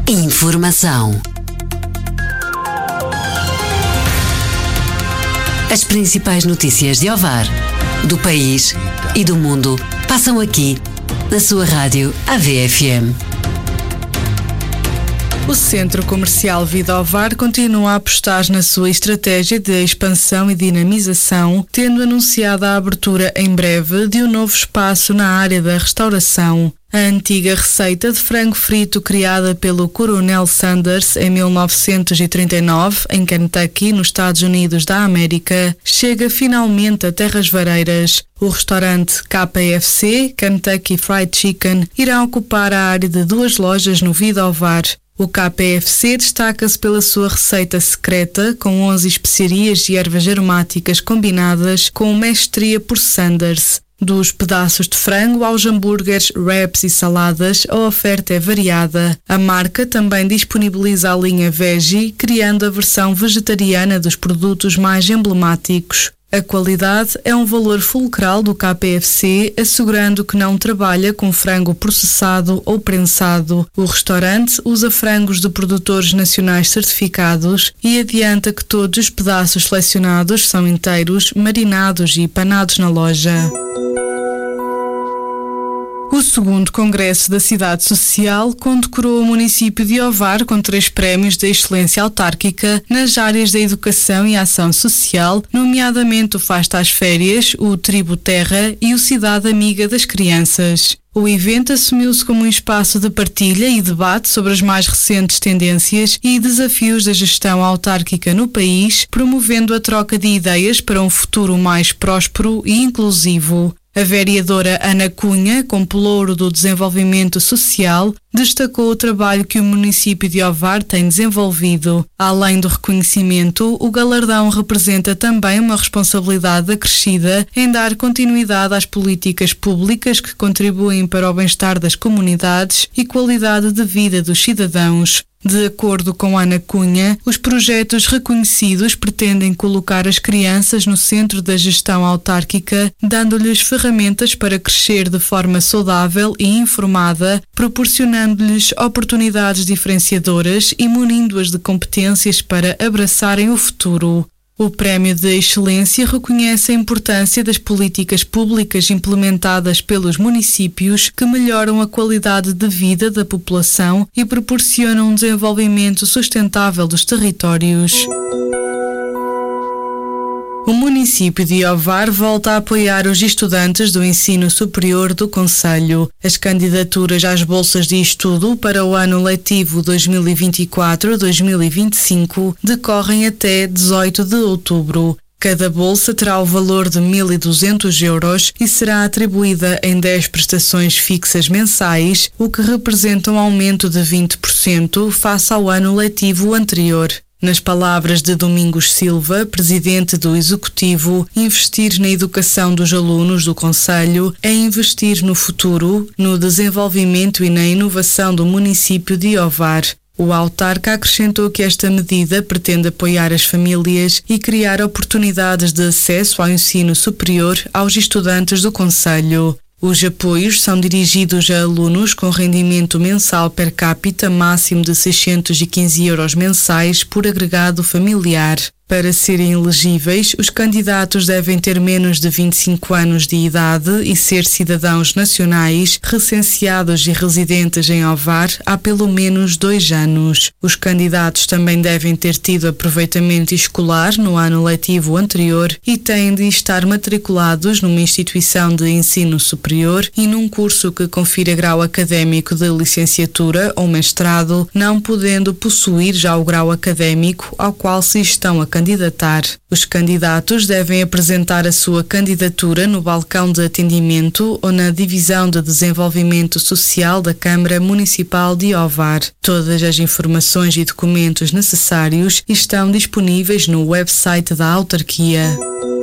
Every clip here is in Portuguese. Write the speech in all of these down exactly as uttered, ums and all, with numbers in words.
Informação. As principais notícias de Ovar, do país e do mundo passam aqui, na sua rádio A V F M. O Centro Comercial Vida Ovar continua a apostar na sua estratégia de expansão e dinamização, tendo anunciado a abertura em breve de um novo espaço na área da restauração. A antiga receita de frango frito criada pelo Coronel Sanders em mil novecentos e trinta e nove, em Kentucky, nos Estados Unidos da América, chega finalmente a Terras Vareiras. O restaurante K F C, Kentucky Fried Chicken, irá ocupar a área de duas lojas no Vida Ovar. O K F C destaca-se pela sua receita secreta, com onze especiarias e ervas aromáticas combinadas com mestria por Sanders. Dos pedaços de frango aos hambúrgueres, wraps e saladas, a oferta é variada. A marca também disponibiliza a linha Veggie, criando a versão vegetariana dos produtos mais emblemáticos. A qualidade é um valor fulcral do K F C, assegurando que não trabalha com frango processado ou prensado. O restaurante usa frangos de produtores nacionais certificados e adianta que todos os pedaços selecionados são inteiros, marinados e panados na loja. O segundo Congresso da Cidade Social condecorou o município de Ovar com três prémios de excelência autárquica nas áreas da educação e ação social, nomeadamente o Fasta às Férias, o Tribo Terra e o Cidade Amiga das Crianças. O evento assumiu-se como um espaço de partilha e debate sobre as mais recentes tendências e desafios da gestão autárquica no país, promovendo a troca de ideias para um futuro mais próspero e inclusivo. A vereadora Ana Cunha, com pelouro do desenvolvimento social, destacou o trabalho que o município de Ovar tem desenvolvido. Além do reconhecimento, o galardão representa também uma responsabilidade acrescida em dar continuidade às políticas públicas que contribuem para o bem-estar das comunidades e qualidade de vida dos cidadãos. De acordo com Ana Cunha, os projetos reconhecidos pretendem colocar as crianças no centro da gestão autárquica, dando-lhes ferramentas para crescer de forma saudável e informada, proporcionando-lhes oportunidades diferenciadoras e munindo-as de competências para abraçarem o futuro. O Prémio de Excelência reconhece a importância das políticas públicas implementadas pelos municípios que melhoram a qualidade de vida da população e proporcionam um desenvolvimento sustentável dos territórios. O município de Ovar volta a apoiar os estudantes do ensino superior do concelho. As candidaturas às bolsas de estudo para o ano letivo dois mil e vinte e quatro a dois mil e vinte e cinco decorrem até dezoito de outubro. Cada bolsa terá o valor de mil e duzentos euros e será atribuída em dez prestações fixas mensais, o que representa um aumento de vinte por cento face ao ano letivo anterior. Nas palavras de Domingos Silva, presidente do Executivo, investir na educação dos alunos do concelho é investir no futuro, no desenvolvimento e na inovação do município de Ovar. O autarca acrescentou que esta medida pretende apoiar as famílias e criar oportunidades de acesso ao ensino superior aos estudantes do concelho. Os apoios são dirigidos a alunos com rendimento mensal per capita máximo de seiscentos e quinze euros mensais por agregado familiar. Para serem elegíveis, os candidatos devem ter menos de vinte e cinco anos de idade e ser cidadãos nacionais, recenseados e residentes em Ovar há pelo menos dois anos. Os candidatos também devem ter tido aproveitamento escolar no ano letivo anterior e têm de estar matriculados numa instituição de ensino superior e num curso que confira grau académico de licenciatura ou mestrado, não podendo possuir já o grau académico ao qual se estão a candidatar. Os candidatos devem apresentar a sua candidatura no balcão de atendimento ou na Divisão de Desenvolvimento Social da Câmara Municipal de Ovar. Todas as informações e documentos necessários estão disponíveis no website da autarquia.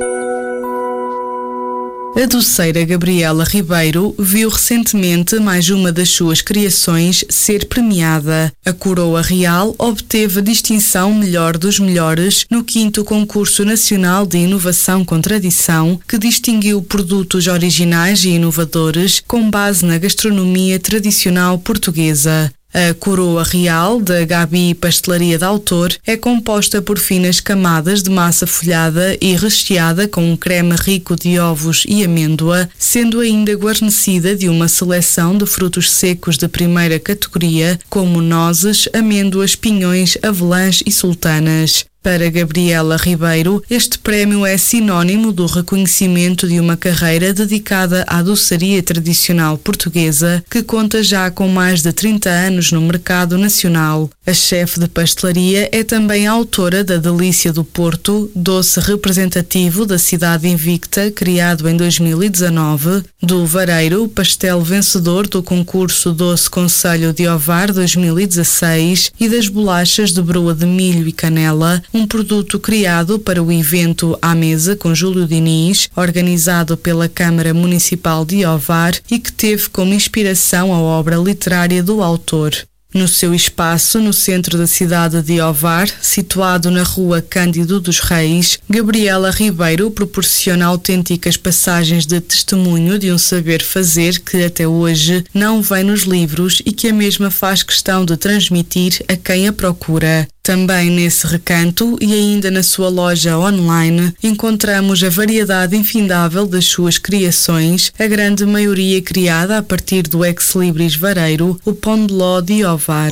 A doceira Gabriela Ribeiro viu recentemente mais uma das suas criações ser premiada. A Coroa Real obteve a distinção Melhor dos Melhores no quinto Concurso Nacional de Inovação com Tradição, que distinguiu produtos originais e inovadores com base na gastronomia tradicional portuguesa. A coroa real da Gabi Pastelaria de Autor é composta por finas camadas de massa folhada e recheada com um creme rico de ovos e amêndoa, sendo ainda guarnecida de uma seleção de frutos secos de primeira categoria, como nozes, amêndoas, pinhões, avelãs e sultanas. Para Gabriela Ribeiro, este prémio é sinónimo do reconhecimento de uma carreira dedicada à doçaria tradicional portuguesa, que conta já com mais de trinta anos no mercado nacional. A chefe de pastelaria é também a autora da Delícia do Porto, doce representativo da cidade invicta, criado em dois mil e dezanove, do Vareiro, pastel vencedor do concurso Doce Concelho de Ovar dois mil e dezasseis, e das bolachas de broa de milho e canela, um produto criado para o evento À Mesa com Júlio Diniz, organizado pela Câmara Municipal de Ovar e que teve como inspiração a obra literária do autor. No seu espaço, no centro da cidade de Ovar, situado na rua Cândido dos Reis, Gabriela Ribeiro proporciona autênticas passagens de testemunho de um saber fazer que até hoje não vem nos livros e que a mesma faz questão de transmitir a quem a procura. Também nesse recanto e ainda na sua loja online encontramos a variedade infindável das suas criações, a grande maioria criada a partir do ex-libris vareiro, o Pão de Ló de Ovar.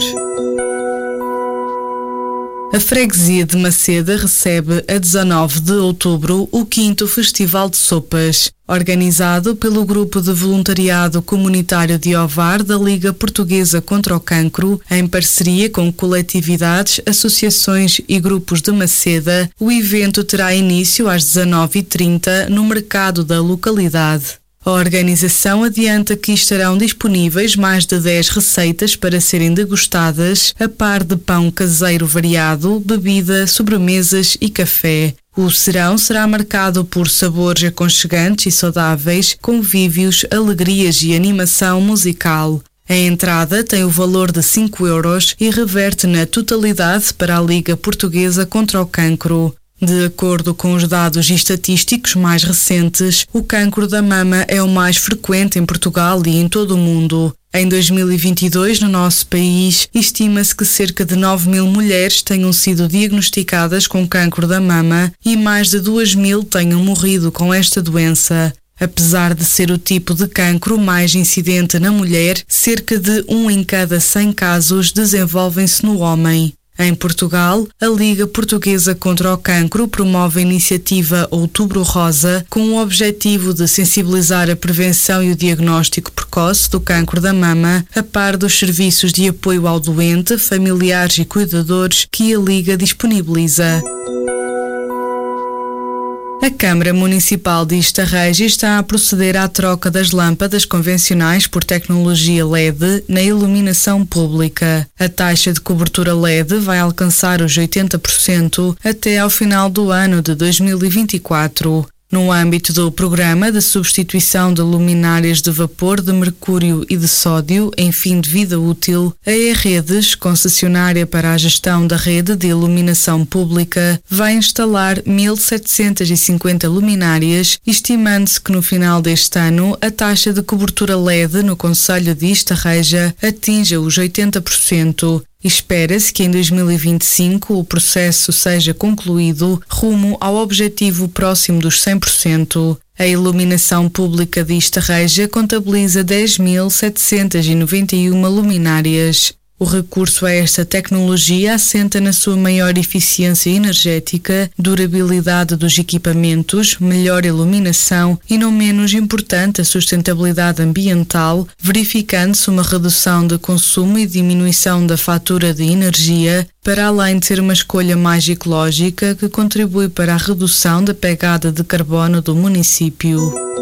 A freguesia de Maceda recebe a dezanove de outubro o quinto Festival de Sopas, organizado pelo Grupo de Voluntariado Comunitário de Ovar da Liga Portuguesa contra o Cancro, em parceria com coletividades, associações e grupos de Maceda. O evento terá início às dezanove e trinta no mercado da localidade. A organização adianta que estarão disponíveis mais de dez receitas para serem degustadas, a par de pão caseiro variado, bebida, sobremesas e café. O serão será marcado por sabores aconchegantes e saudáveis, convívios, alegrias e animação musical. A entrada tem o valor de cinco euros e reverte na totalidade para a Liga Portuguesa contra o Cancro. De acordo com os dados estatísticos mais recentes, o cancro da mama é o mais frequente em Portugal e em todo o mundo. Em dois mil e vinte e dois, no nosso país, estima-se que cerca de nove mil mulheres tenham sido diagnosticadas com cancro da mama e mais de duas mil tenham morrido com esta doença. Apesar de ser o tipo de cancro mais incidente na mulher, cerca de um em cada cem casos desenvolvem-se no homem. Em Portugal, a Liga Portuguesa contra o Cancro promove a iniciativa Outubro Rosa com o objetivo de sensibilizar a prevenção e o diagnóstico precoce do cancro da mama, a par dos serviços de apoio ao doente, familiares e cuidadores que a Liga disponibiliza. A Câmara Municipal de Estarreja está a proceder à troca das lâmpadas convencionais por tecnologia L E D na iluminação pública. A taxa de cobertura L E D vai alcançar os oitenta por cento até ao final do ano de dois mil e vinte e quatro. No âmbito do programa de substituição de luminárias de vapor de mercúrio e de sódio em fim de vida útil, a E-Redes, concessionária para a gestão da rede de iluminação pública, vai instalar mil setecentas e cinquenta luminárias, estimando-se que no final deste ano a taxa de cobertura L E D no concelho de Estarreja atinja os oitenta por cento. Espera-se que em dois mil e vinte e cinco o processo seja concluído rumo ao objetivo próximo dos cem por cento. A iluminação pública de Estarreja contabiliza dez mil setecentas e noventa e uma luminárias. O recurso a esta tecnologia assenta na sua maior eficiência energética, durabilidade dos equipamentos, melhor iluminação e, não menos importante, a sustentabilidade ambiental, verificando-se uma redução de consumo e diminuição da fatura de energia, para além de ser uma escolha mais ecológica que contribui para a redução da pegada de carbono do município.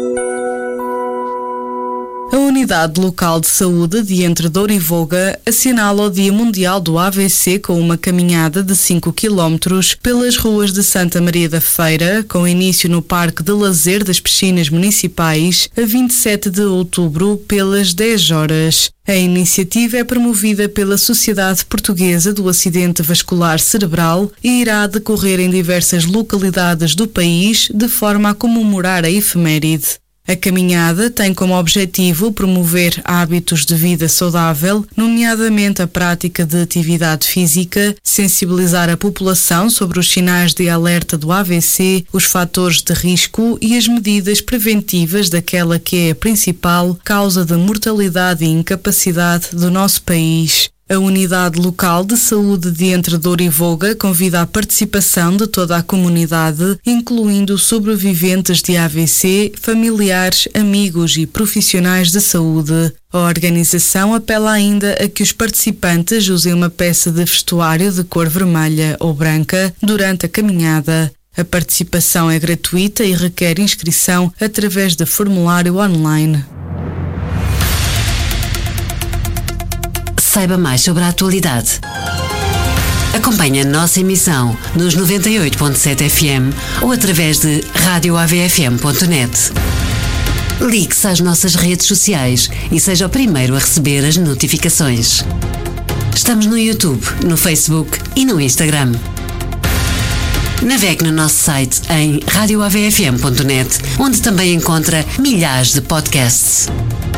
A Unidade Local de Saúde de Entre Douro e Voga assinala o Dia Mundial do A V C com uma caminhada de cinco quilómetros pelas ruas de Santa Maria da Feira, com início no Parque de Lazer das Piscinas Municipais, a vinte e sete de outubro, pelas dez horas. A iniciativa é promovida pela Sociedade Portuguesa do Acidente Vascular Cerebral e irá decorrer em diversas localidades do país, de forma a comemorar a efeméride. A caminhada tem como objetivo promover hábitos de vida saudável, nomeadamente a prática de atividade física, sensibilizar a população sobre os sinais de alerta do A V C, os fatores de risco e as medidas preventivas daquela que é a principal causa de mortalidade e incapacidade do nosso país. A Unidade Local de Saúde de Entredouro e Voga convida a participação de toda a comunidade, incluindo sobreviventes de A V C, familiares, amigos e profissionais de saúde. A organização apela ainda a que os participantes usem uma peça de vestuário de cor vermelha ou branca durante a caminhada. A participação é gratuita e requer inscrição através de formulário online. Saiba mais sobre a atualidade. Acompanhe a nossa emissão nos noventa e oito ponto sete F M ou através de rádio A V F M ponto net. Ligue-se às nossas redes sociais e seja o primeiro a receber as notificações. Estamos no YouTube, no Facebook e no Instagram. Navegue no nosso site em rádio A V F M ponto net, onde também encontra milhares de podcasts.